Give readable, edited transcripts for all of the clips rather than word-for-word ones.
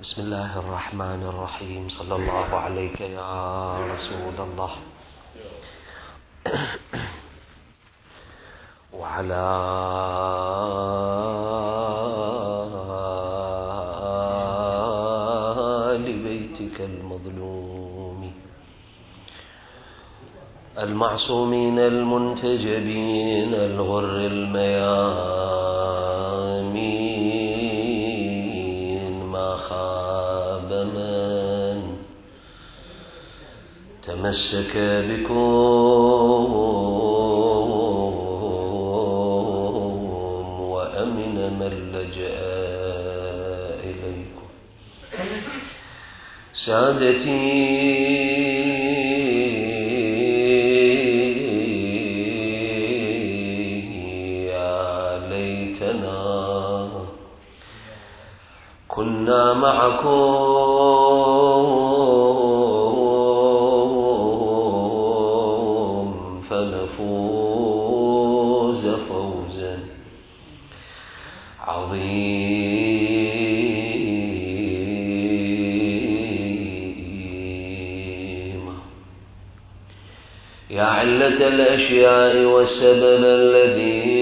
بسم الله الرحمن الرحيم. صلى الله عليك يا رسول الله وعلى آل بيتك المظلوم المعصومين المنتجبين الغر الميامين. ما خاب من تمسك بكم وأمن من لجأ إليكم. سادتي كنا معكم فنفوز فوزا عظيما. يا علة الأشياء والسبب الذي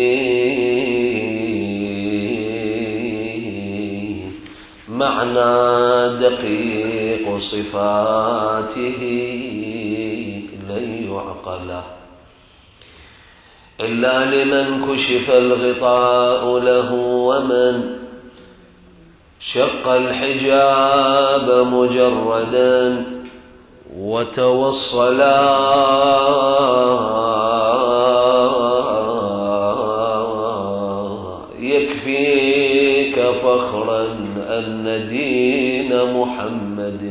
معنى دقيق صفاته لن يعقل إلا لمن كشف الغطاء له ومن شق الحجاب مجردا وتوصلا. يكفيك فخرا أن دين محمد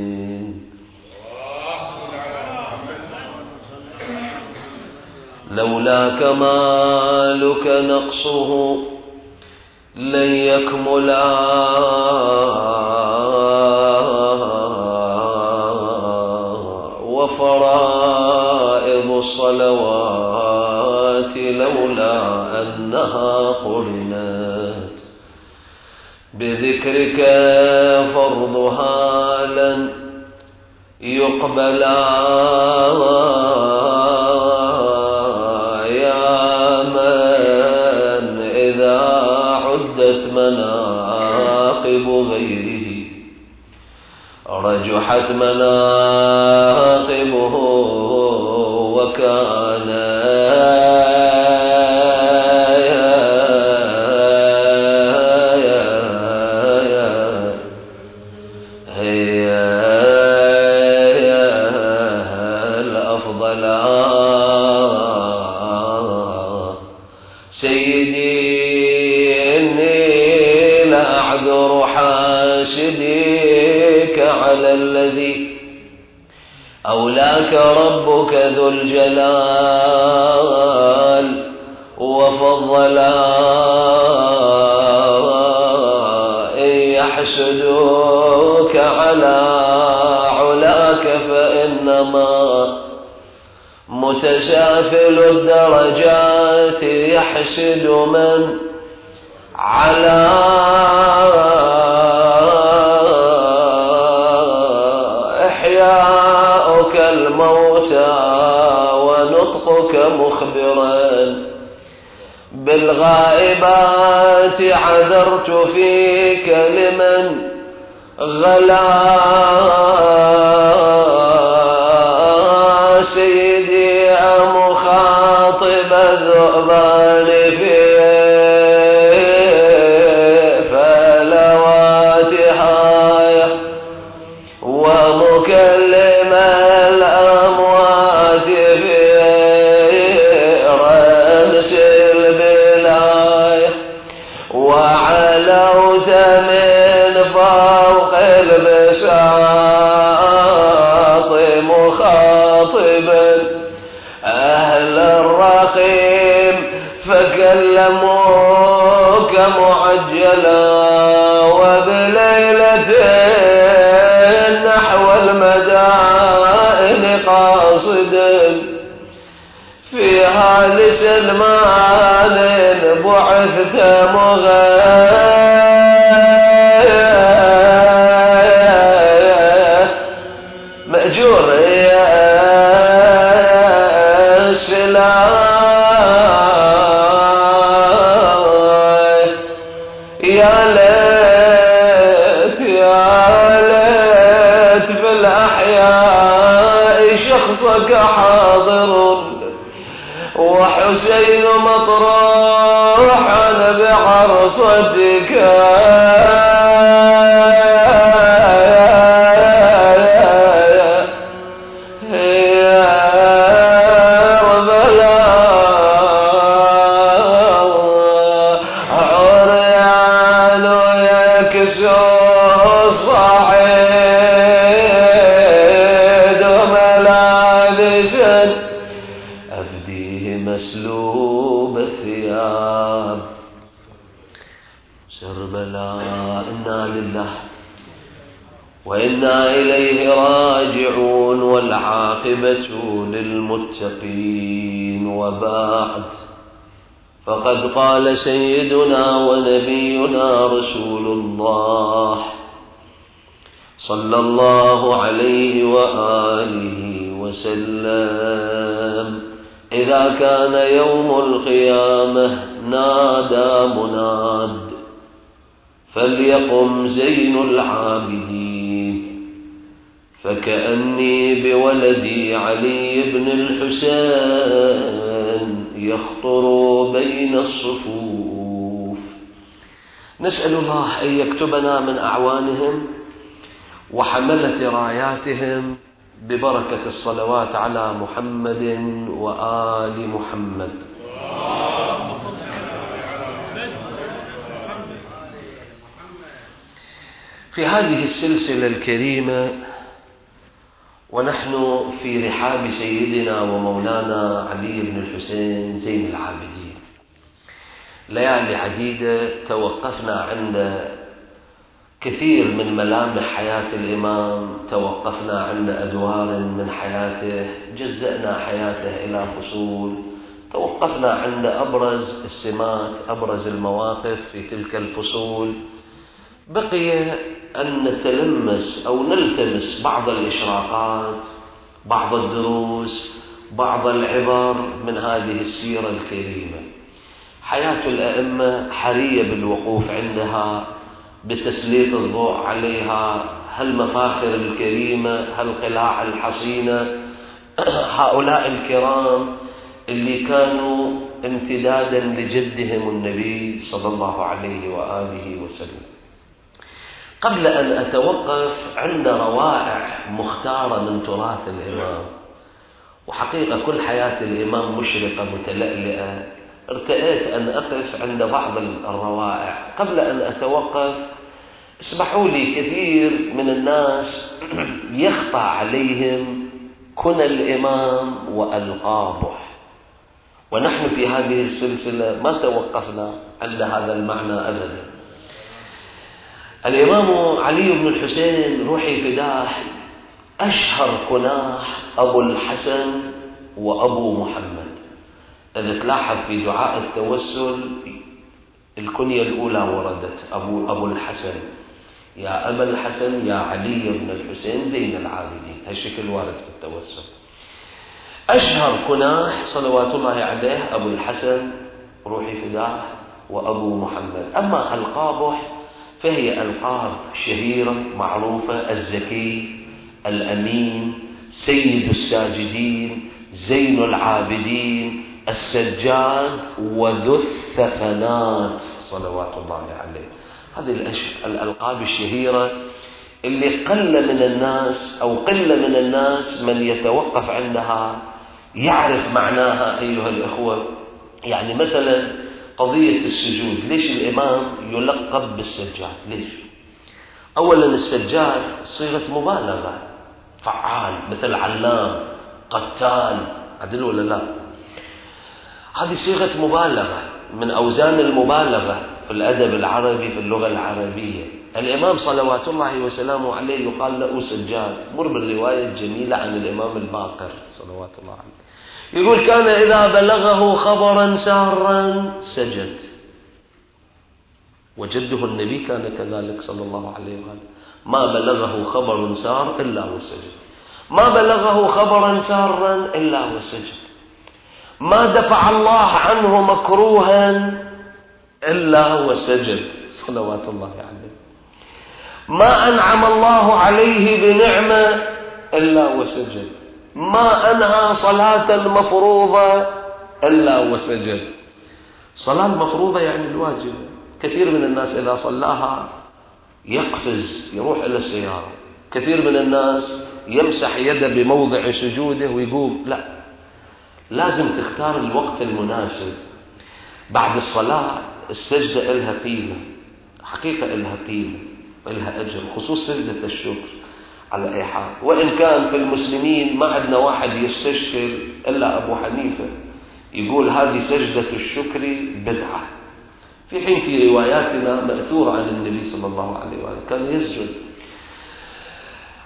لولا كمالك نقصه لن يكملا. وفرائض الصلوات لولا أنها قرنت بذكرك فرضها لن يقبلا. يا من إذا عدت مناقب غيره رجحت مناقبه وكان أولاك ربك ذو الجلال وفضلا. إن يحسدوك على علاك فإنما متسافل الدرجات يحسد من على الموتى ونطقك مخبرا بالغائبات. عذرت فيك لمن غلا. سيدي مخاطب الذؤبان في فلواتها ومكلم الأموات في رأس البلاية. وعلوت من فوق البساط مخاطبا أهل الرخيم فكلموك معجلا. وبليلة نحو المدائن قاصدا فيها لسلمان بعثت مغيرا. وإنا إليه راجعون والعاقبة للمتقين. وبعد، فقد قال سيدنا ونبينا رسول الله صلى الله عليه وآله وسلم: إذا كان يوم القيامة نادى مناد فليقم زين العابدين، فكأني بولدي علي بن الحسين يخطر بين الصفوف. نسأل الله أن يكتبنا من أعوانهم وحملة راياتهم ببركة الصلوات على محمد وآل محمد. في هذه السلسلة الكريمة ونحن في رحاب سيدنا ومولانا علي بن الحسين زين العابدين، ليالي عديدة توقفنا عند كثير من ملامح حياة الإمام، توقفنا عند أدوار من حياته، جزأنا حياته إلى فصول، توقفنا عند أبرز السمات، أبرز المواقف في تلك الفصول. بقي أن نتلمس أو نلتمس بعض الإشراقات، بعض الدروس، بعض العبر من هذه السيرة الكريمة. حياة الأئمة حرية بالوقوف عندها، بتسليط الضوء عليها، هالمفاخر الكريمة، هالقلاع الحصينة، هؤلاء الكرام اللي كانوا امتدادا لجدهم النبي صلى الله عليه وآله وسلم. قبل أن أتوقف عند روائع مختارة من تراث الإمام، وحقيقة كل حياة الإمام مشرقة متلألئة، ارتأيت أن أقف عند بعض الروائع. قبل أن أتوقف اسمحوا لي، كثير من الناس يخفى عليهم كنى الإمام وألقابه، ونحن في هذه السلسلة ما توقفنا عند هذا المعنى أبدا. الإمام علي بن الحسين روحي فداه أشهر كناه أبو الحسن وأبو محمد. إذا تلاحظ في دعاء التوسل الكنية الأولى وردت أبو الحسن، يا أبا الحسن يا علي بن الحسين زين العابدين، هالشكل وارد في التوسل. أشهر كناه صلوات الله عليه أبو الحسن روحي فداه وأبو محمد. أما ألقابه فهي ألقاب شهيرة معروفة: الزكي، الأمين، سيد الساجدين، زين العابدين، السجاد، وذو الثفنات صلوات الله عليه. هذه الألقاب الشهيرة اللي قل من الناس من يتوقف عندها يعرف معناها أيها الأخوة. يعني مثلا قضية السجود، ليش الإمام يلقب بالسجاد؟ ليش؟ أولا السجاد صيغة مبالغة، فعال، مثل علام، قتال، عدل ولا لا؟ هذه صيغة مبالغة من أوزان المبالغة في الأدب العربي، في اللغة العربية. الإمام صلوات الله وسلامه عليه يقال له سجاد. مر بالرواية الجميلة عن الإمام الباقر صلوات الله عليه، يقول: كان إذا بلغه خبرا سارا سجد. وجده النبي كان كذلك صلى الله عليه وآله، ما بلغه خبر سار إلا وسجد، ما بلغه خبرا سارا إلا وسجد، ما دفع الله عنه مكروها إلا وسجد صلوات الله عليه، ما أنعم الله عليه بنعمة إلا وسجد، ما أنهى صلاة مفروضة إلا وسجد. صلاة مفروضة يعني الواجب. كثير من الناس إذا صلاها يقفز يروح إلى السيارة، كثير من الناس يمسح يده بموضع سجوده ويقوم. لا، لازم تختار الوقت المناسب. بعد الصلاة السجدة إلها قيمة، حقيقة إلها قيمة، إلها أجر، خصوص سجدة الشكر على أي حال. وإن كان في المسلمين ما عندنا واحد يستشكل إلا أبو حنيفة، يقول هذه سجدة الشكر بدعة، في حين في رواياتنا مأثورة عن النبي صلى الله عليه وآله كان يسجد.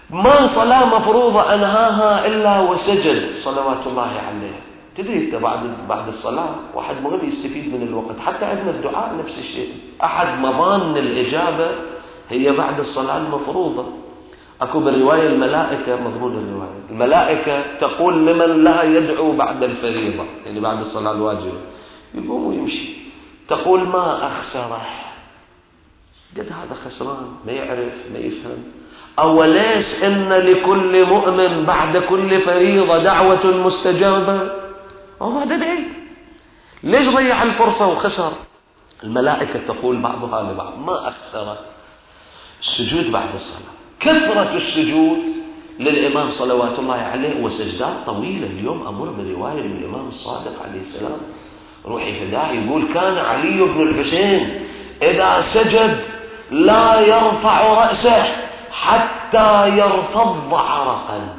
ما صلاة مفروضة أنهاها إلا وسجد صلوات الله عليه. تدري أنت بعد الصلاة واحد مهم يستفيد من الوقت. حتى عندنا الدعاء نفس الشيء، أحد مظان الإجابة هي بعد الصلاة المفروضة. أكو بالرواية الملائكة، مضمون الرواية الملائكة تقول لمن لا يدعو بعد الفريضة، يعني بعد الصلاة الواجبة، يقوم ويمشي، تقول ما أخسره، قد هذا خسران، ما يعرف ما يفهم. أوليس إن لكل مؤمن بعد كل فريضة دعوة مستجابة؟ أو ما تدعي، ليش ضيع الفرصة وخسر؟ الملائكة تقول بعضها لبعض ما أكثر السجود بعد الصلاة. كثرة السجود للإمام صلوات الله عليه وسجدات طويلة. اليوم أمر برواية من الإمام الصادق عليه السلام روحي فداه، يقول كان علي بن الحسين إذا سجد لا يرفع رأسه حتى يرتض عرقا،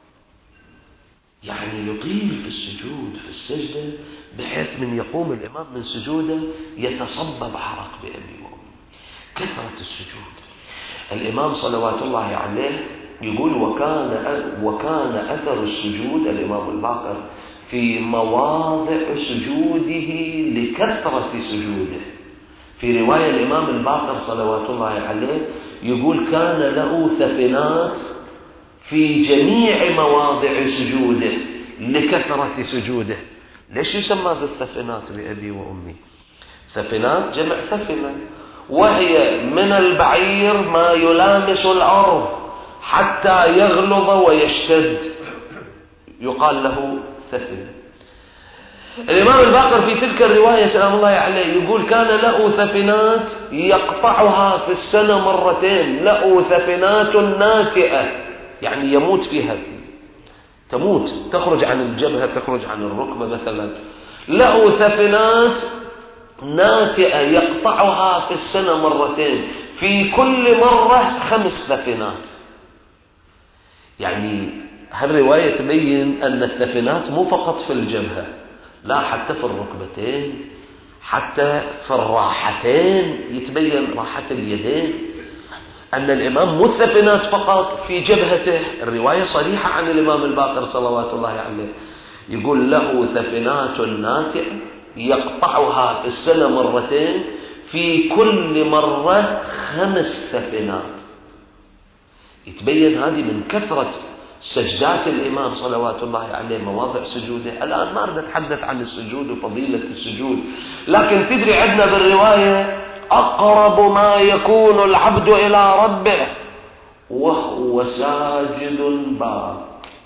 يعني يطيل في السجود في السجدة بحيث من يقوم الإمام من سجوده يتصبب عرق بأبي وأمي. كثرة السجود. الإمام صلوات الله عليه يقول وكان أثر السجود الإمام الباقر في مواضع سجوده لكثرة سجوده. في رواية الإمام الباقر صلوات الله عليه يقول كان له ثفنات في جميع مواضع سجوده لكثرة سجوده. ليش يسمى بالثفنات بأبي وأمي؟ ثفنات جمع ثفنة، وهي من البعير ما يلامس الأرض حتى يغلظ ويشتد، يقال له ثفن. الإمام الباقر في تلك الرواية سلام الله عليه يقول كان له ثفنات يقطعها في السنة مرتين، له ثفنات ناتئة، يعني يموت فيها، تموت تخرج عن الجبهة تخرج عن الركبة مثلا. له ثفنات ناتئة يقطعها في السنة مرتين، في كل مرة 5 ثفنات. يعني هالرواية تبين أن الثفنات مو فقط في الجبهة، لا حتى في الركبتين، حتى في الراحتين، يتبين راحة اليدين. أن الإمام مو الثفنات فقط في جبهته، الرواية صريحة عن الإمام الباقر صلوات الله عليه يقول له ثفنات ناتئة يقطعها في السنة مرتين، في كل مرة 5 ثفنات. يتبين هذه من كثرة سجدات الإمام صلوات الله عليه مواضع سجوده. الآن ما أريد أتحدث عن السجود وفضيلة السجود، لكن تدري عندنا بالرواية أقرب ما يكون العبد إلى ربه وهو ساجد باك.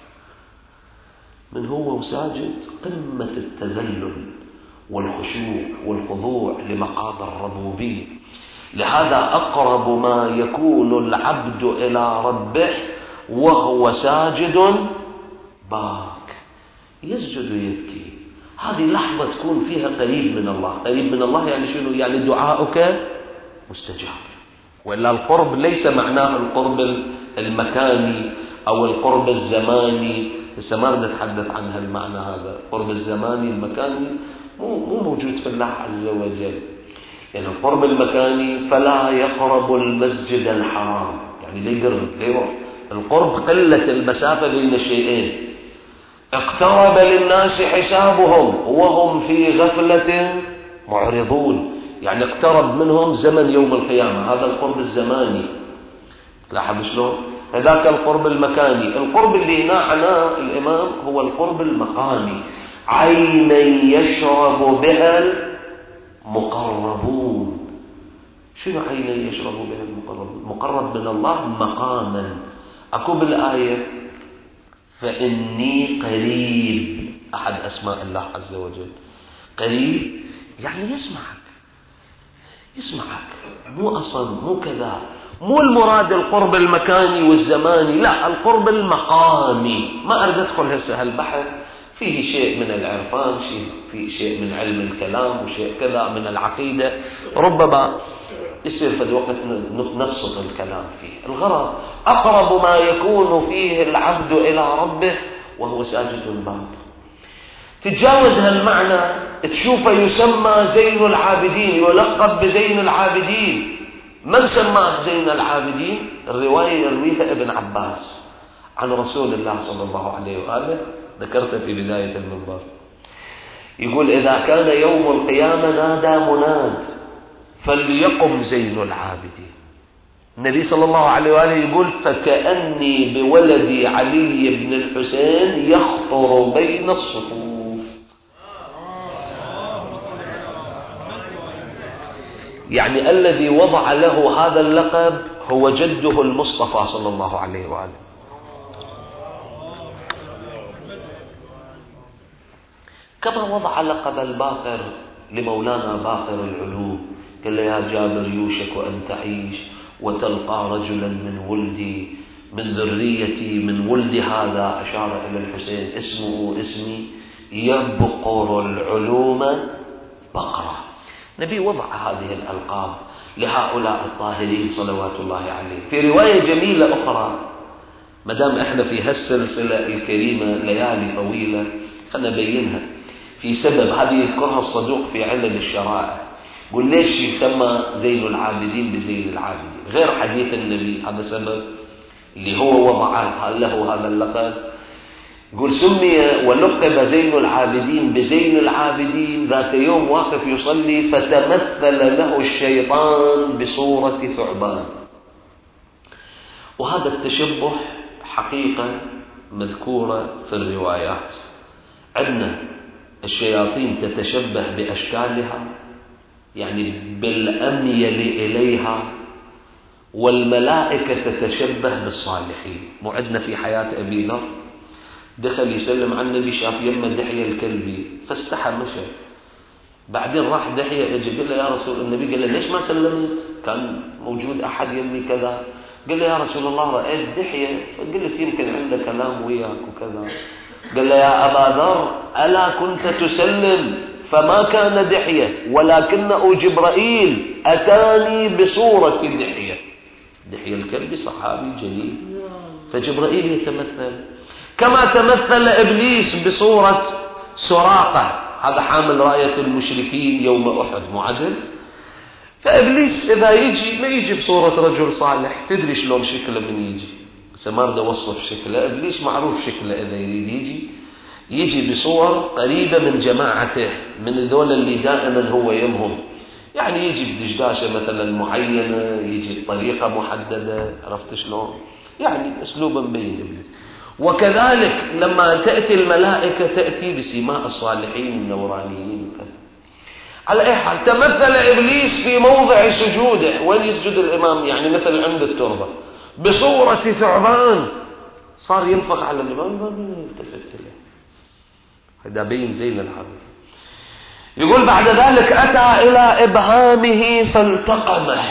من هو ساجد قمة التذلل والخشوع والخضوع لمقام الربوبية. لهذا أقرب ما يكون العبد إلى ربه وهو ساجد باك، يسجد ويبكي. هذه لحظة تكون فيها قريب من الله. قريب من الله يعني شنو؟ يعني دعاؤك مستجاب. وإلا القرب ليس معناه القرب المكاني أو القرب الزماني، لسه ما نتحدث عن هالمعنى هذا. القرب الزماني المكاني مو موجود في الله عز وجل. يعني القرب المكاني فلا يقرب المسجد الحرام، يعني ليه يقرب ليه يروح. القرب قلة المسافة بين الشيئين. اقترب للناس حسابهم وهم في غفلة معرضون، يعني اقترب منهم زمن يوم القيامة. هذا القرب الزماني. لاحظ شلون؟ هذاك القرب المكاني. القرب اللي هنا عناه الإمام هو القرب المقامي، عينا يشرب بها المقربون. شنو عينا يشرب بها المقربون؟ مقرب من الله مقاما. أكو بالآية فإني قريب، أحد أسماء الله عز وجل. قريب يعني يسمعك، مو أصلا مو كذا. مو المراد القرب المكاني والزماني، لا، القرب المقامي. ما أريد أدخل هسه هالبحث، فيه شيء من العرفان، فيه شيء من علم الكلام وشيء كذا من العقيدة، ربما يصير في الوقت نبسط الكلام فيه. الغرض أقرب ما يكون فيه العبد إلى ربه وهو ساجد الباب. تتجاوز هالمعنى تشوفه يسمى زين العابدين، يلقب بزين العابدين. من سماه زين العابدين؟ الرواية يرويها ابن عباس عن رسول الله صلى الله عليه وآله، ذكرت في بداية المنبر، يقول إذا كان يوم القيامة نادى مناد فليقم زين العابدين. النبي صلى الله عليه وآله يقول فكأني بولدي علي بن الحسين يخطر بين الصفوف. يعني الذي وضع له هذا اللقب هو جده المصطفى صلى الله عليه وآله. كما وضع لقب الباقر لمولانا باقر العلوم، قال له يا جابر يوشك أن تعيش وتلقى رجلا من ولدي من ذريتي من ولد هذا، أشار إلى الحسين، اسمه اسمي يبقر العلوم بقرة. النبي وضع هذه الألقاب لهؤلاء الطاهرين صلوات الله عليه. في رواية جميلة أخرى، مدام احنا في هالسلسلة الكريمة ليالي طويلة خلنا نبينها، في سبب هذه يذكرها الصدوق في علل الشرائع. قل ليش يسمى زين العابدين بزين العابدين غير حديث النبي؟ هذا سبب اللي هو وضع له هذا اللقب. يقول سمي ولقب زين العابدين بزين العابدين ذات يوم واقف يصلي فتمثل له الشيطان بصورة ثعبان. وهذا التشبه حقيقة مذكورة في الروايات. عندنا الشياطين تتشبه بأشكالها، يعني بالأميل إليها، والملائكة تتشبه بالصالحين. مو عندنا في حياة أبي ذر دخل يسلم على النبي، شاف يمه دحية الكلبي فاستحى مشى، بعدين راح دحية اجى قال له يا رسول النبي، قال له ليش ما سلمت؟ كان موجود أحد يمي كذا، قال له يا رسول الله رأيت دحية، فقلت يمكن عنده كلام وياك وكذا. قال له يا أبا ذر ألا كنت تسلم؟ فما كان دحية ولكنه جبرائيل أتاني بصورة دحية. دحية الكلبي صحابي جليل، فجبرائيل يتمثل. كما تمثل إبليس بصورة سراقة، هذا حامل راية المشركين يوم أحد معدل. فإبليس إذا يجي ما يجي بصورة رجل صالح، تدري شلون شكله من يجي، بس ما أريد أوصف شكله. إبليس معروف شكله إذا يريد يجي بصور قريبة من جماعته، من ذول اللي دائما هو يمهم. يعني يجي بدشداشة مثلا معينة، يجي بطريقة محددة، عرفت شلون؟ يعني أسلوبا مبين إبليس. وكذلك لما تأتي الملائكة تأتي بسماء الصالحين النورانيين. على أي حال تمثل إبليس في موضع سجوده، وين يسجد الإمام؟ يعني مثل عند التربة، بصورة ثعبان، صار ينفق على الإمام ما يلتفت له. هذا بين زين العابدين. يقول بعد ذلك أتى إلى إبهامه فالتقمه،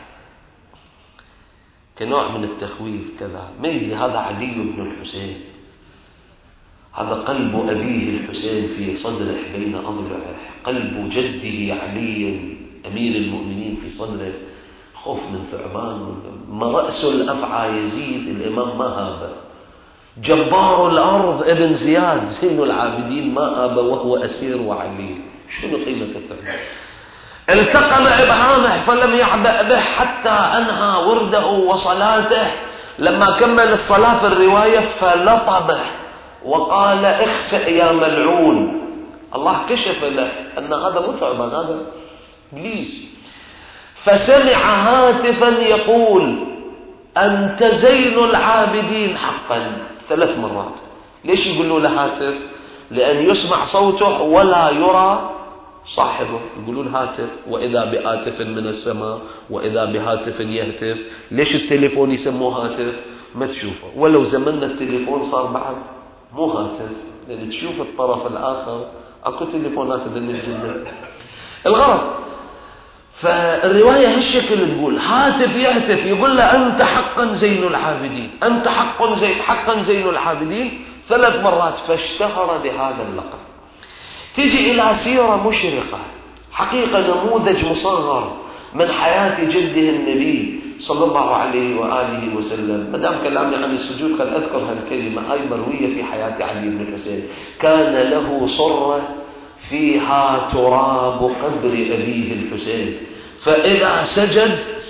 كنوع من التخويف كذا. ميزي هذا علي بن الحسين، هذا قلب أبيه الحسين في صدره بين أضلعه، قلب جده علي أمير المؤمنين في صدره، خوف من ثعبان. ما رأس الأفعى يزيد الإمام ما هاب، جبار الأرض ابن زياد زين العابدين ما هاب وهو أسير وعلي. شنو قيمة الثعبان؟ التقم إبهامه فلم يعبأ به حتى أنهى ورده وصلاته. لما كمل الصلاة في الرواية فلطبه وقال اخسأ يا ملعون. الله كشف له أن هذا مو ثعبان، هذا إبليس. فسمع هاتفا يقول أنت زين العابدين حقا 3 مرات. ليش يقولوا له هاتف؟ لأن يسمع صوته ولا يرى صاحبه. يقولون هاتف، وإذا بهاتف من السماء وإذا بهاتف يهتف. ليش التليفون يسموه هاتف؟ ما تشوفه، ولو زمننا التليفون صار بعد مو هاتف، لأن تشوف الطرف الآخر. أكو تليفونات بالجنة. الغرض فالرواية هالشكل تقول هاتف يهتف يقول له أنت حقا زين العابدين، أنت حقا زين العابدين 3 مرات، فاشتهر بهذا اللقب. تيجي إلى سيرة مشرقة، حقيقة نموذج مصغر من حياة جده النبي صلى الله عليه وآله وسلم. مدام كلامنا عن السجود خل أذكر هالكلمة، هاي مروية في حياة علي بن الحسين. كان له صرة فيها تراب قبر أبيه الحسين، فإذا سجد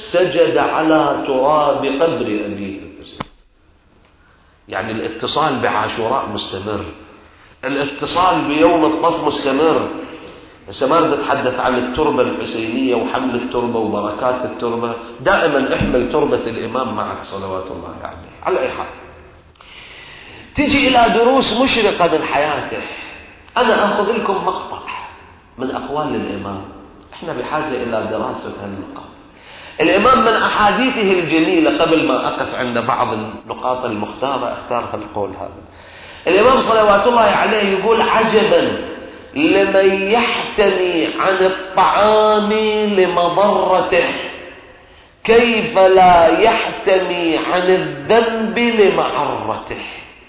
سجد على تراب قبر أبيه الحسين. يعني الاتصال بعاشوراء مستمر، الاتصال بيوم الطف مستمر. ما نتحدث عن التربة الحسينية وحمل التربة وبركات التربة، دائما احمل تربة الإمام معك صلوات الله عليه. على أي حال، تجي إلى دروس مشرقة من حياته. أنا أخذ لكم مقطع من أقوال الإمام، إحنا بحاجة إلى دراسة هالنقاط. الإمام من أحاديثه الجميلة، قبل ما أقف عند بعض النقاط المختارة أختار هالقول هذا. الإمام صلوات الله عليه يقول: عجبا لمن يحتمي عن الطعام لمضرته، كيف لا يحتمي عن الذنب لمعرته.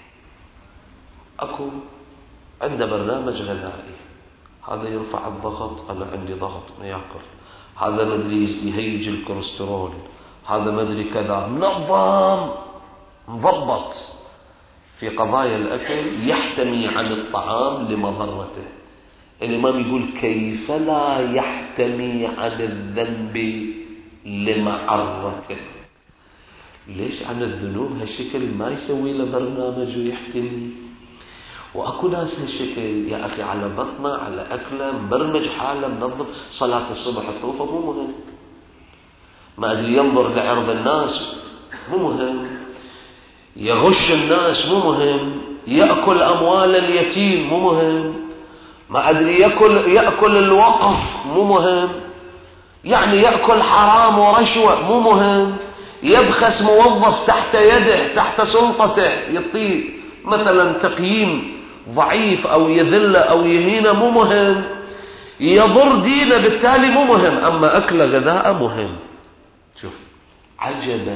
أكو عند برنامج غذائي، هذا يرفع الضغط، أنا عندي ضغط ما ياكل، هذا مدري يهيج الكوليسترول، هذا مدري كذا، منظم مضبط في قضايا الأكل، يحتمي عن الطعام لمضرته. الإمام يقول: كيف لا يحتمي عن الذنب لمعرته. ليش عن الذنوب هالشكل ما يسوي له برنامج ويحتمي؟ وأكو ناس هالشكل يا أخي، على بطنه على أكله مبرمج حاله منظم، صلاة الصبح تروفه مو مهم، ما أدري ينظر لعرض الناس مو مهم، يغش الناس مو مهم، يأكل أموال اليتيم مو مهم، ما أدري يأكل الوقف مو مهم، يعني يأكل حرام ورشوة مو مهم، يبخس موظف تحت يده تحت سلطته يعطيه مثلا تقييم ضعيف أو يذله أو يهينه مو مهم، يضر دينه بالتالي مو مهم، أما أكل غذاء مهم. شوف، عجبا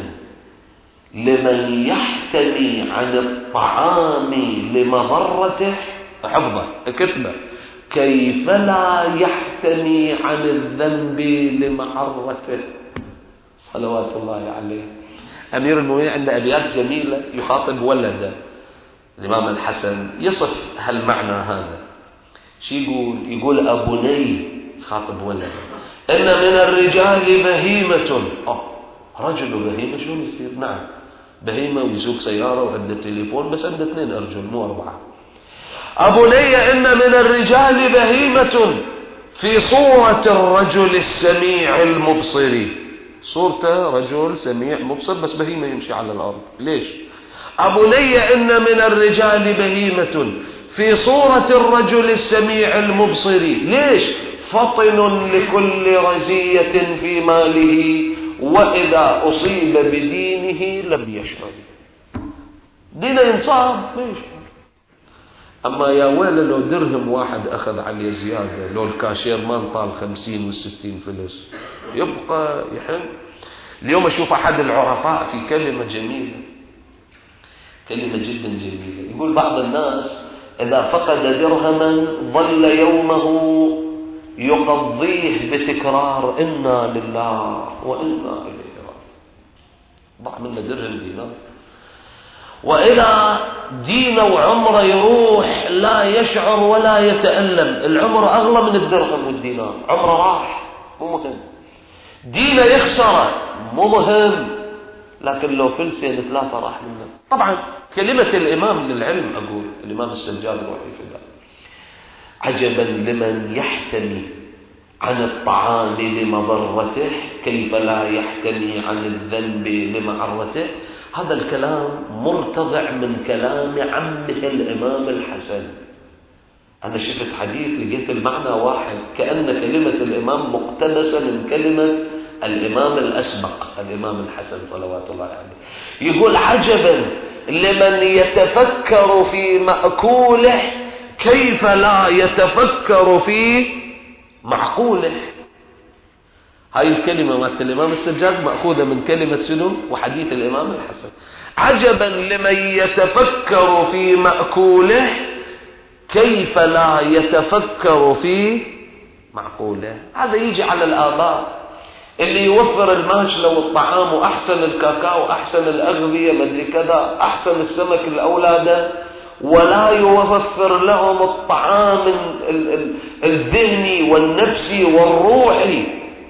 لمن يحتمي عن الطعام لمضرته، حفظه كتبه، كيف لا يحتمي عن الذنب لمعرته. صلوات الله عليه. أمير المؤمنين عنده أبيات جميلة يخاطب ولده الإمام الحسن، يصف هالمعنى هذا. شو يقول أبني خاطب ولده: إن من الرجال بهيمة. رجل بهيمة شلون يصير؟ نعم بهيمة ويسوق سيارة وعنده تليفون، بس عنده 2 أرجل مو 4. أبني إن من الرجال بهيمة في صورة الرجل السميع المبصر. صورته رجل سميع مبصر بس بهيمة يمشي على الأرض. ليش؟ أبني إن من الرجال بهيمة في صورة الرجل السميع المبصر. ليش؟ فطن لكل رزية في ماله، وإذا أصيب بدينه لم يشعر. دينه ينصاب ليش؟ أما يا ويل لو درهم واحد أخذ عليه زيادة، لو الكاشير ما انطال 50 و60 فلس يبقى يحن. اليوم أشوف أحد العرفاء في كلمة جميلة، كلمة جدا جميلة، يقول: بعض الناس إذا فقد درهما ظل يومه يقضيه بتكرار إنا لله وإنا إليه راجعون. ضاع منه درهم دينار، وإذا دينه وعمره يروح لا يشعر ولا يتألم. العمر أغلى من الدرهم والدينار، عمره راح مو مهم، دينه يخسره مو مهم، لكن لو فلسين 3 راح منه. طبعا كلمة الإمام للعلم، أقول الإمام السجاد روحي فداه: عجبا لمن يحتمي عن الطعام لمضرته، كيف لا يحتمي عن الذنب لمعرته. هذا الكلام مرتضع من كلام عمه الإمام الحسن. أنا شفت حديث لقيت المعنى واحد، كأن كلمة الإمام مقتبسة من كلمة الإمام الأسبق الإمام الحسن صلوات الله عليه. يقول: عجبا لمن يتفكر في مأكوله، كيف لا يتفكر في معقوله. هاي الكلمة مالت الإمام السجاد مأخوذة من كلمة سنو وحديث الإمام الحسن. عجبا لمن يتفكر في مأكوله، كيف لا يتفكر في معقوله. هذا يجي على الآباء اللي يوفر الماشلة والطعام وأحسن الكاكاو وأحسن الأغذية مدري كذا، أحسن السمك لأولاده، ولا يوفر لهم الطعام الذهني والنفسي والروحي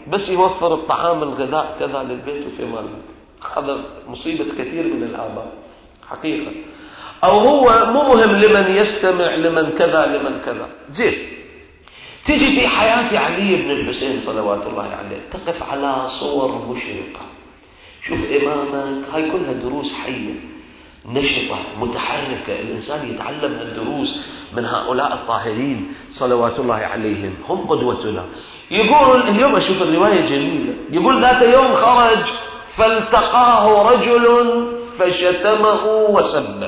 بس يوفر الطعام الغذاء كذا للبيت وفي مال. هذا مصيبة كثير من الآباء حقيقة. أو هو مو مهم لمن يستمع، لمن كذا لمن كذا. زين، تيجي في حياة علي بن الحسين صلوات الله عليه تقف على صور مشرقة. شوف إمامك، هاي كلها دروس حية نشطة متحركة، الإنسان يتعلم الدروس من هؤلاء الطاهرين صلوات الله عليهم، هم قدوتنا. يقول اليوم، أشوف الرواية جميلة، يقول ذات يوم خرج فالتقاه رجل فشتمه وسبه،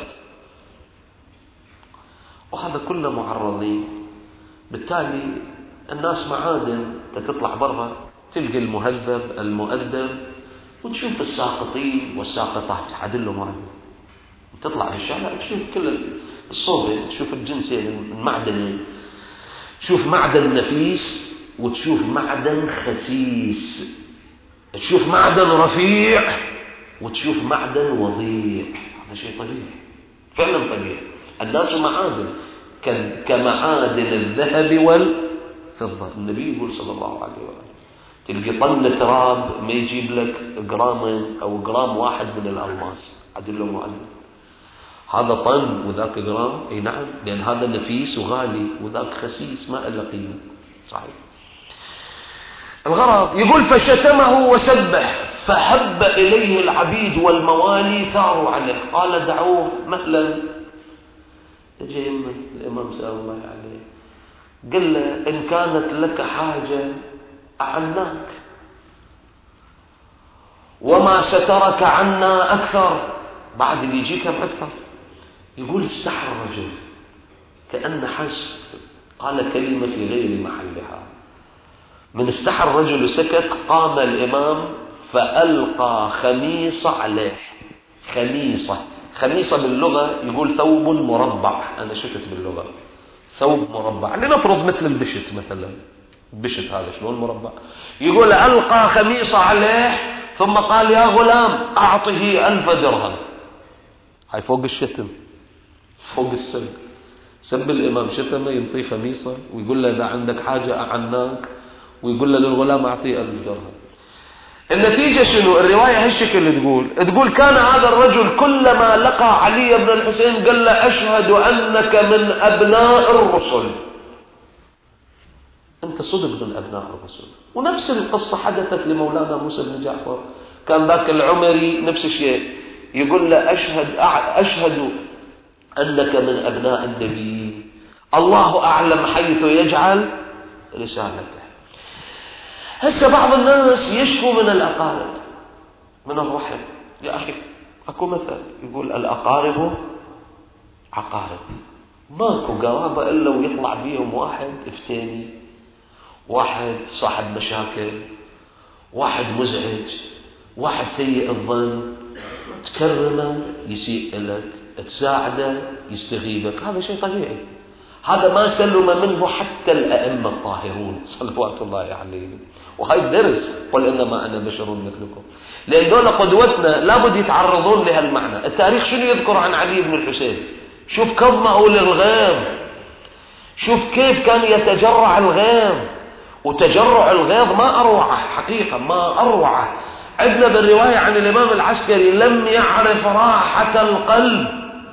وهذا كله معرضين. بالتالي الناس معادن، تطلع برا تلقى المهذب المؤدب وتشوف الساقطين والساقطات عدلهم معدن. تطلع في الشارع تشوف كل الصوبة، تشوف الجنسين المعدنين، تشوف معدن نفيس وتشوف معدن خسيس، تشوف معدن رفيع وتشوف معدن وضيع. هذا شيء طبيعي، فعلا طبيعي. الناس معادن كمعادن الذهب والفضة. النبي يقول صلى الله عليه وسلم تلقي طن تراب ما يجيب لك جرامين أو جرام واحد من الألماس، عدل له معدن. هذا طن وذاك جرام، اي نعم، لأن هذا نفيس وغالي وذاك خسيس ما له قيمة. صحيح. الغرض يقول فشتمه وسبح، فحب إليه العبيد والموالي ثاروا عليه، قال دعوه مهلا. يجي الإمام سأل الله عليه، قال له إن كانت لك حاجة أعناك، وما سترك عنا أكثر، بعد اللي يجيك أكثر. يقول استحى الرجل كأن حس، قال كلمة في غير محلها. من استحى الرجل وسكت، قام الإمام فألقى خميصة عليه. خميصة باللغة يقول ثوب مربع، أنا شفت باللغة ثوب مربع، لنفرض مثل البشت مثلا، البشت هذا شلون مربع. يقول ألقى خميصة عليه ثم قال يا غلام أعطه 1000 درهم. هاي فوق الشتم، فوق السب. سب الإمام، شتمه، ينطيه خميصة ويقول له إذا عندك حاجة أعناك، ويقول له للغلام أعطيه 1000 درهم. النتيجة شنو؟ الرواية هالشكل تقول كان هذا الرجل كلما لقى علي بن الحسين قال له أشهد أنك من أبناء الرسل، أنت صدق من أبناء الرسل. ونفس القصة حدثت لمولانا موسى بن جعفر، كان ذاك العمري نفس الشيء، يقول له أشهد أنك من أبناء النبيين، الله أعلم حيث يجعل رسالته. هسه بعض الناس يشكو من الأقارب، من الرحم. يا أخي أكو مثل يقول الأقارب عقارب، ماكو قرابة إلا ويطلع بيهم واحد افتاني، واحد صاحب مشاكل، واحد مزعج، واحد سيء الظن. تكرمه يسيء لك، تساعده يستغيبك، هذا شيء طبيعي. هذا ما سلم منه حتى الأئمة الطاهرون صلوات الله عليهم. وهي الدرس، قل إنما أنا بشر مثلكم، لأن دول قدوتنا لابد يتعرضون لهالمعنى. التاريخ شنو يذكر عن علي بن الحسين؟ شوف كظمه للغيظ، شوف كيف كان يتجرع الغيظ، وتجرع الغيظ ما أروعه حقيقة، ما أروعه. عندنا بالرواية عن الإمام العسكري لم يعرف راحة القلب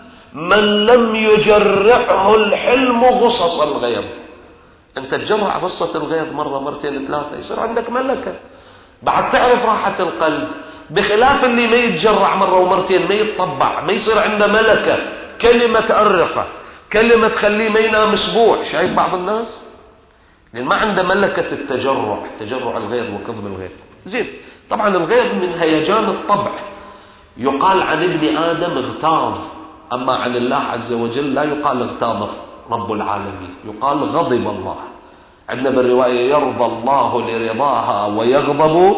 من لم يجرعه الحلم غصص الغيظ. أنت تجرع غصة الغيظ مرة مرتين ثلاثة يصير عندك ملكة، بعد تعرف راحة القلب، بخلاف اللي ما يتجرع مرة ومرتين، ما يتطبع، ما يصير عنده ملكة، كلمة تأرقه، كلمة تخليه ما ينام أسبوع. شايف بعض الناس لأن ما عنده ملكة التجرع، تجرع الغيظ وكظم الغيظ. زين، طبعا الغيظ من هيجان الطبع. يقال عن ابن آدم اغتاظ، أما عن الله عز وجل لا يقال اغتاظ رب العالمين، يقال غضب الله. عندنا بالرواية يرضى الله لرضاها ويغضب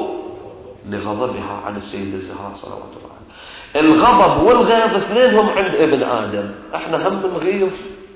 لغضبها عن السيد الزهراء صلوات الله عليه. الغضب والغيظ اثنينهم عند ابن آدم، احنا هم نغيظ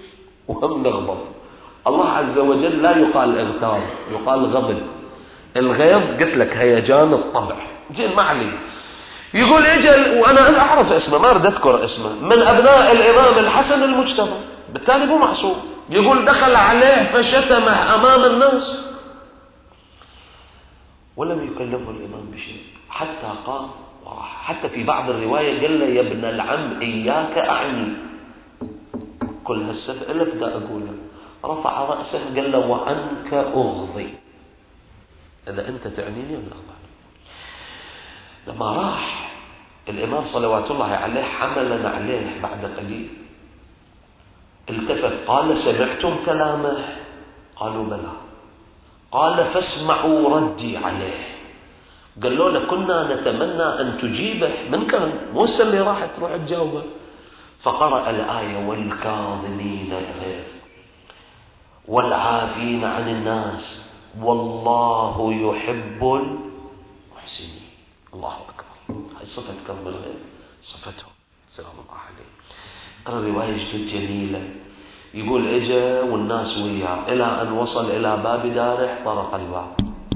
وهم نغضب. الله عز وجل لا يقال اغتاظ، يقال غضب. الغيظ قلت لك هيجان الطبع. زين، ما عليه. يقول اجل، وانا اعرف اسمه ما اريد اذكر اسمه، من ابناء الامام الحسن المجتبى، بالتالي مو معصوم. يقول دخل عليه فشتمه امام الناس، ولم يكلفه الإمام بشيء حتى قام وراح. حتى في بعض الرواية قال له يا ابن العم إياك أعني، كل هالسفة إلا بدأ أقوله. رفع رأسه قال له وعنك أغضي، إذا أنت تعنيني أنا أغضي. لما راح الإمام صلوات الله عليه حملنا عليه بعد قليل، التفت قال سمعتم كلامه؟ قالوا بلى. قال فاسمعوا ردي عليه. قالوا له كنا نتمنى أن تجيبه، من كان موسى اللي راح تروح تجاوبه. فقرأ الآية والكاظمين الغيظ والعافين عن الناس والله يحب المحسنين. الله أكبر. هاي صفة كظم الغيظ، صفته سلام الله عليه. الرواية جدا جميلة. يقول اجا والناس وياه إلى أن وصل إلى باب داره، طرق الباب.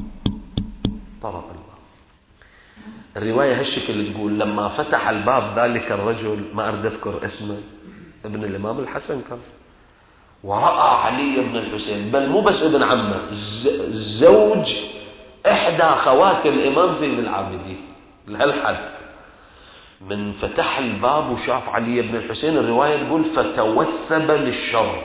الرواية هالشكل تقول لما فتح الباب ذلك الرجل، ما أريد أذكر اسمه، ابن الإمام الحسن كان، ورأى علي بن الحسين، بل مو بس ابن عمه، زوج إحدى خوات الإمام زين العابدين لهالحد. من فتح الباب وشاف علي بن الحسين، الرواية تقول فتوثب للشر.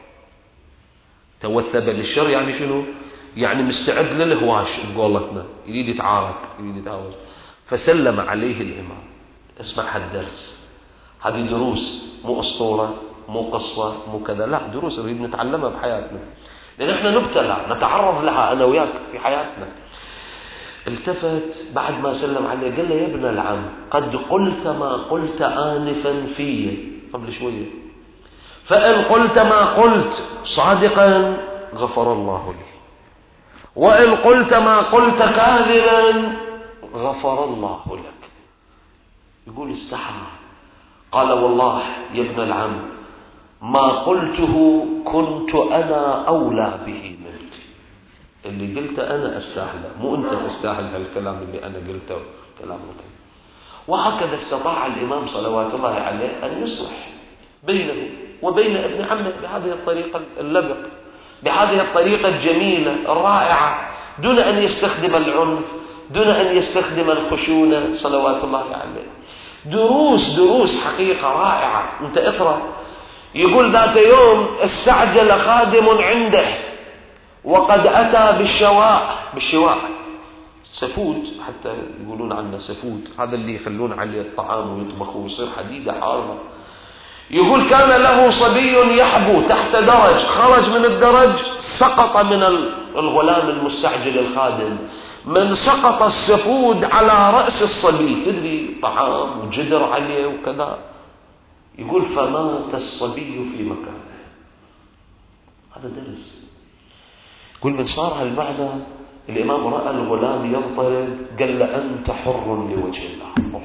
توثب للشر يعني شنو؟ يعني مستعد للهواش بقولتنا، يريد يتعارك يريد يتهاوش. فسلم عليه الإمام. اسمع هالدرس، هذه دروس، مو أسطورة مو قصة مو كذا، لا، دروس نريد نتعلمها بحياتنا، لأن احنا نبتلى نتعرض لها أنا وياك في حياتنا. التفت بعد ما سلم عليه قال له يا ابن العم قد قلت ما قلت آنفا في قبل شوية، فإن قلت ما قلت صادقا غفر الله لي، وإن قلت ما قلت كاذبا غفر الله لك. يقول استحى. قال والله يا ابن العم ما قلته كنت أنا أولى به منك، اللي قلته أنا أستاهله، مو أنت تستاهل هالكلام اللي أنا قلته كلام مكان. وهكذا استطاع الإمام صلوات الله عليه أن يصلح بينه وبين ابن عمه بهذه الطريقة اللبق، بهذه الطريقة الجميلة الرائعة، دون أن يستخدم العنف، دون أن يستخدم الخشونة صلوات الله عليه. دروس حقيقة رائعة. أنت اقرأ. يقول ذات يوم استعجل خادم عنده وقد أتى بالشواء سفود، حتى يقولون عنه سفود، هذا اللي يخلون عليه الطعام ويطبخوه ويصير حديدة حارة. يقول كان له صبي يحبو تحت درج، خرج من الدرج سقط من الغلام المستعجل الخادم، من سقط السفود على رأس الصبي، تدري طعام وجدر عليه وكذا. يقول فمات الصبي في مكانه. هذا درس. يقول من صار هالمعنى الإمام رأى الغلام يضطرب قال له أنت حر لوجه الله.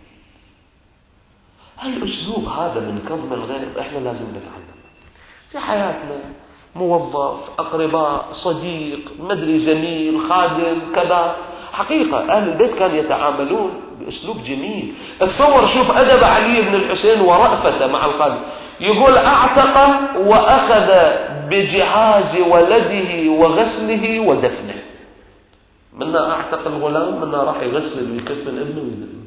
هالأسلوب هذا من كظم الغيظ احنا لازم نتعلم في حياتنا. موظف، أقرباء، صديق، مدري زميل، خادم، كذا. حقيقة أهل البيت كانوا يتعاملون بأسلوب جميل. اتصور شوف أدب علي بن الحسين ورأفته مع الخادم. يقول أعتق وأخذ بجهاز ولده وغسله ودفنه. منا أعتق الغلام، منا راح يغسل ويكفن ابنه ويدفنه.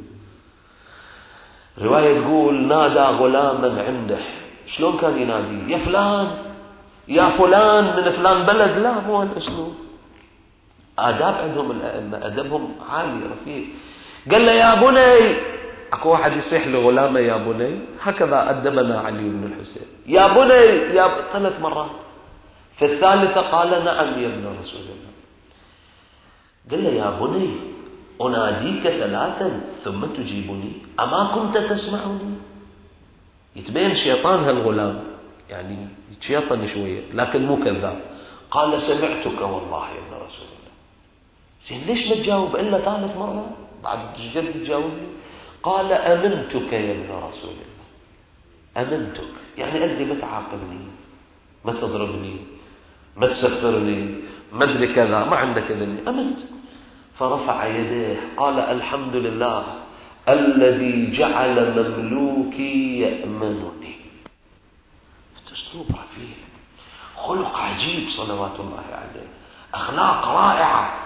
رواية تقول نادى غلاما عنده. شلون كان ينادي؟ يا فلان، يا فلان من فلان بلد. لا، مو هالأسلوب. آداب عندهم الأئمة، أدبهم عالي رفيع. قال له يا بني. أكو واحد يصيح لغلامه يا بني، هكذا أدبنا علي بن الحسين. يا بني، 3 مرات. في الثالثة قال نعم يا ابن رسول الله. قال له يا بني أناديك 3 ثم تجيبني، أما كنت تسمعني؟ يتبين شيطان هالغلام، يعني يتشيطن شوية لكن مو كذاب. قال سمعتك والله يا ابن رسول الله. زين ليش ما تجاوب إلا 3 مرات بعد جد تجاوبني؟ قال أمنتك يا ابن رسول الله. أمنتك يعني أدري ما تعاقبني، ما تضربني، ما تسفرني، ما أدري كذا، ما عندك إذني، أمنت. فرفع يديه قال الحمد لله الذي جعل مملوكي يأمنني. أسلوب رفيع، خلق عجيب صلوات الله عليه، أخلاق رائعة.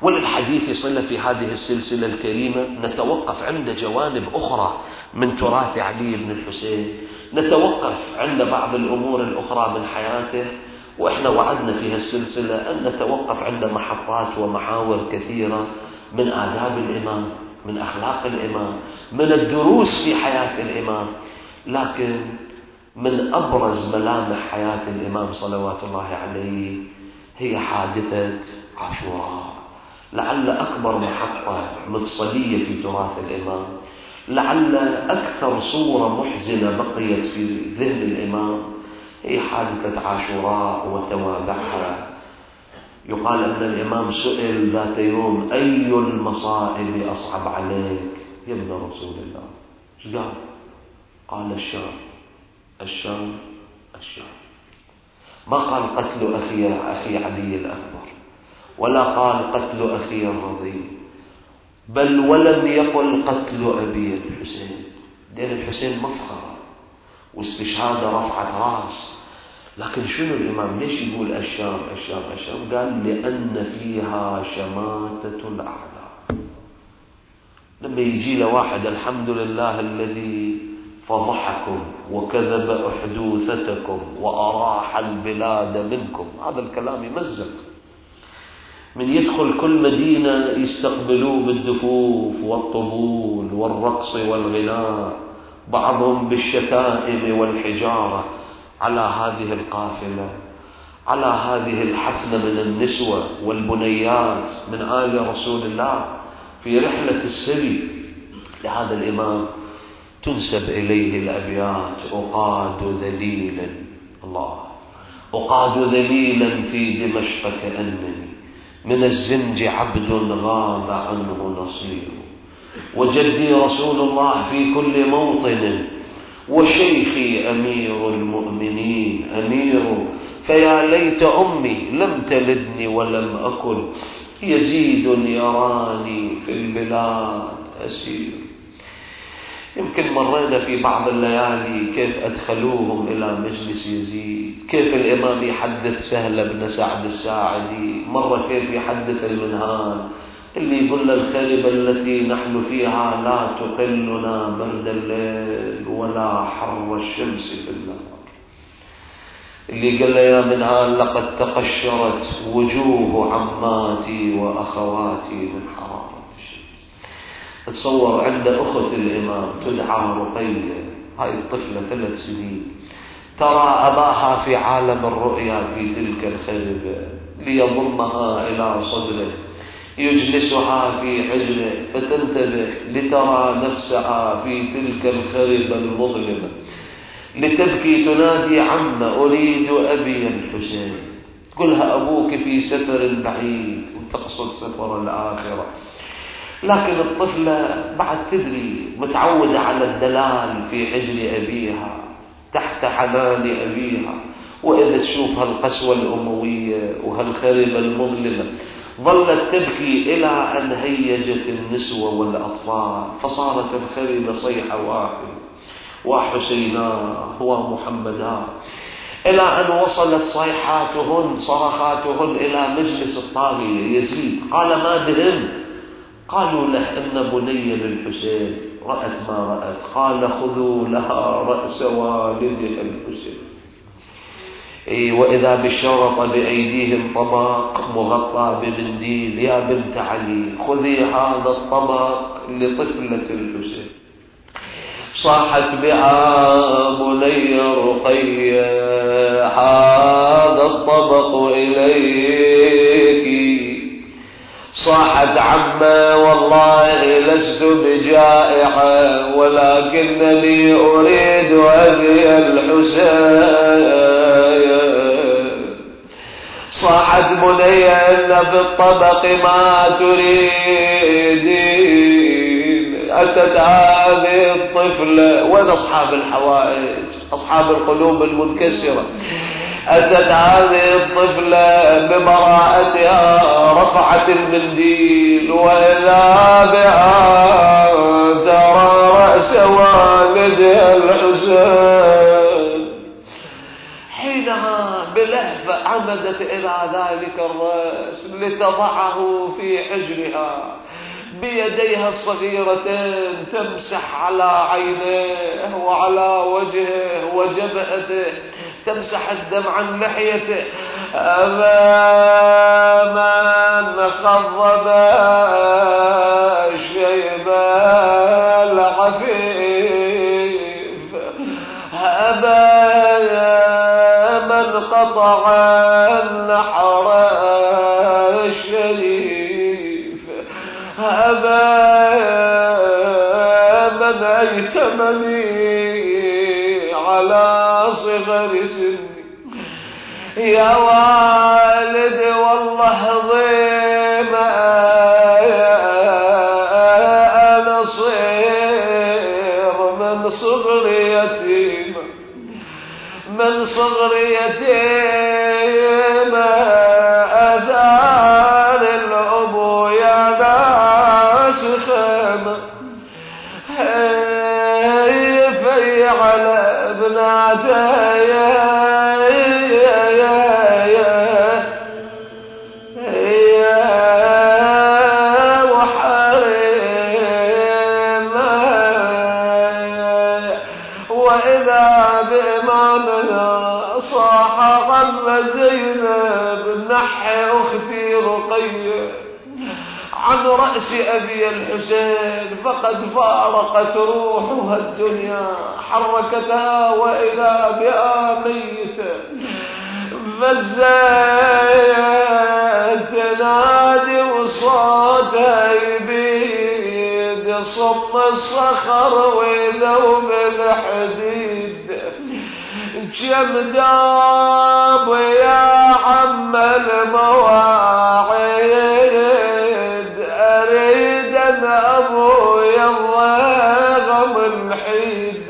وللحديث صلة في هذه السلسلة الكريمة. نتوقف عند جوانب أخرى من تراث علي بن الحسين، نتوقف عند بعض الأمور الأخرى من حياته، وإحنا وعدنا في هالسلسلة أن نتوقف عند محطات ومحاور كثيرة من آداب الإمام، من أخلاق الإمام، من الدروس في حياة الإمام. لكن من أبرز ملامح حياة الإمام صلوات الله عليه هي حادثة عاشوراء، لعل أكبر محطة مفصلية في تراث الإمام، لعل أكثر صورة محزنة بقيت في ذهن الإمام هي حادثة عاشوراء وتوابعها. يقال أن الإمام سئل ذات يوم: أي المصائب أصعب عليك يا ابن رسول الله؟ ايش قال؟ قال: الشام الشام الشام. ما قال قتل أخي علي الأكبر، ولا قال قتل أخي الرضيع، بل ولم يقل قتل أبي الحسين، لأن الحسين مفخر واستشهاد رفعت راس. لكن شنو الإمام ليش يقول الشام الشام الشام؟ قال: لأن فيها شماتة الأعداء. لما يجي له واحد: الحمد لله الذي فضحكم وكذب أحدوثتكم وأراح البلاد منكم، هذا الكلام يمزق. من يدخل كل مدينة يستقبلوه بالدفوف والطبول والرقص والغناء، بعضهم بالشتائم والحجارة على هذه القافلة، على هذه الحفنة من النسوة والبنيات من آل رسول الله في رحلة السري. لهذا الإمام تنسب إليه الأبيات: أقاد ذليلا، الله، أقاد ذليلا في دمشق كأنني من الزنج عبد غاب عنه نصير، وجدي رسول الله في كل موطن، وشيخي أمير المؤمنين أمير، فيا ليت أمي لم تلدني ولم أكن، يزيد يراني في البلاد أسير. يمكن مرينا في بعض الليالي كيف أدخلوهم إلى مجلس يزيد، كيف الإمام يحدث سهل بن سعد الساعدي، مرة كيف يحدث المنهال اللي يقول الخربة التي نحن فيها لا تقلنا برد الليل ولا حر الشمس في النهار، اللي قال يا منهال لقد تقشرت وجوه عماتي وأخواتي من حرارة الشمس. تصور عند أخت الإمام تدعى رقية، هاي الطفلة 3 سنين، ترى أباها في عالم الرؤيا في تلك الخربة، ليضمها إلى صدره، يجلسها في حجره، فتنتبه لترى نفسها في تلك الخربة المظلمة، لتبكي تنادي: عم أريد أبي الحسين. قلها أبوك في سفر بعيد، وتقصد سفر الآخرة. لكن الطفلة بعد تدري، متعودة على الدلال في حجر أبيها تحت حنان أبيها، وإذا تشوف هالقسوة الأموية وهالخربة المظلمة ظلت تبكي إلى أن هيجت النسوة والأطفال، فصارت الخربة صيحة واحدة: وحسيناه ومحمداه، إلى أن وصلت صيحاتهن صرخاتهن إلى مجلس الطاغية يزيد. قال: ما بهم؟ قالوا له: إن بني للحسين رأت ما رأت. قال: خذوا لها رأس والدها الحسين. وإذا بالشرطة بأيديهم طبق مغطى بمنديل: يا بنت علي خذي هذا الطبق لطفلة الحسين. صاحت بها بني رقية: هذا الطبق إليك. صاحت: عما والله لست بجائعة، ولكنني أريد أبي الحسين. صاحت بني: إن في الطبق ما تريدين. أتت هذه الطفلة، وين أصحاب الحوائج، أصحاب القلوب المنكسرة؟ أتت هذه الطفلة ببراءتها، رفعت المنديل، وإذا بها ترى رأس والدها الحسين. حينها بلهفة عمدت إلى ذلك الرأس لتضعه في حجرها، بيديها الصغيرتين تمسح على عينيه وعلى وجهه وجبهته، تمسح الدم عن لحيته. أماما خضب الشيب العفيف، أماما قطع النحر الشريف، أماما أيتمني على صغر سني. يا والد والله ضيم أنا صير من صغر يتيم، من صغر يتيم أذان الأبو يا ناس خيمة في على ابناتي عن رأس أبي الحسين، فقد فارقت روحها الدنيا حركتها وإذا بها ميتة، فزت تنادي وصوتها يبيد صم الصخر وذوب الحديد. كم داب يا عم المواعيد، أريد أن أبويا الضيغم الحيد.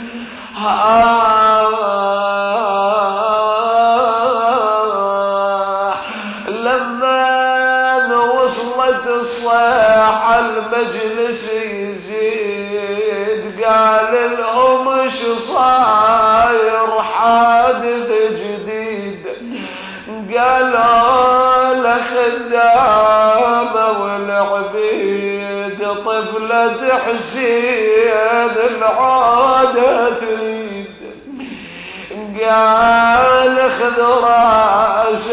لما وصلت الصيحة المجلس يزيد، قال لهم شو صاير حادث جديد. قالوا لخدامة والعبيد طفلة حسين العادة تريد. قال خذ راس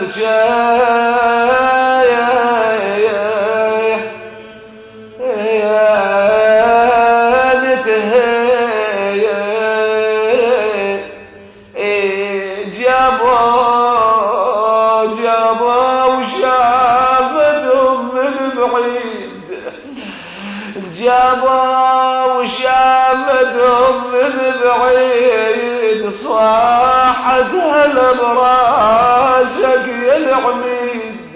جابوا وشامدهم من بعيد، صاحت هلا براسك يا العميد.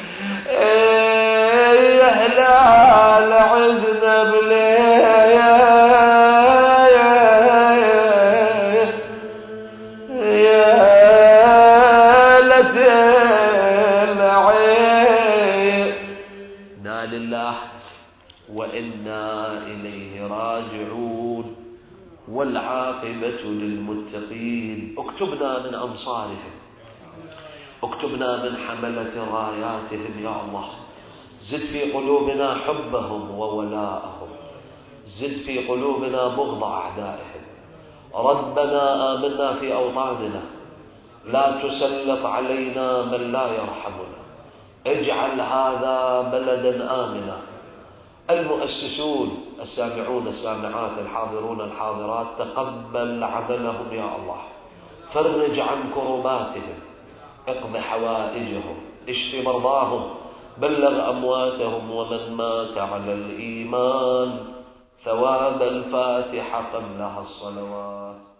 يا هلال عزنا وإنا إليه راجعون والعاقبة للمتقين. اكتبنا من أنصارهم، اكتبنا من حملة راياتهم يا الله. زد في قلوبنا حبهم وولاءهم، زد في قلوبنا بغض أعدائهم. ربنا آمنا في أوطاننا، لا تسلط علينا من لا يرحمنا، اجعل هذا بلدا آمنا. المؤسسون، السامعون السامعات، الحاضرون الحاضرات، تقبل عملهم يا الله، فرج عن كرباتهم، اقض حوائجهم، اشف مرضاهم، بلغ أمواتهم ومن مات على الإيمان. ثواب الفاتحة قبلها الصلوات.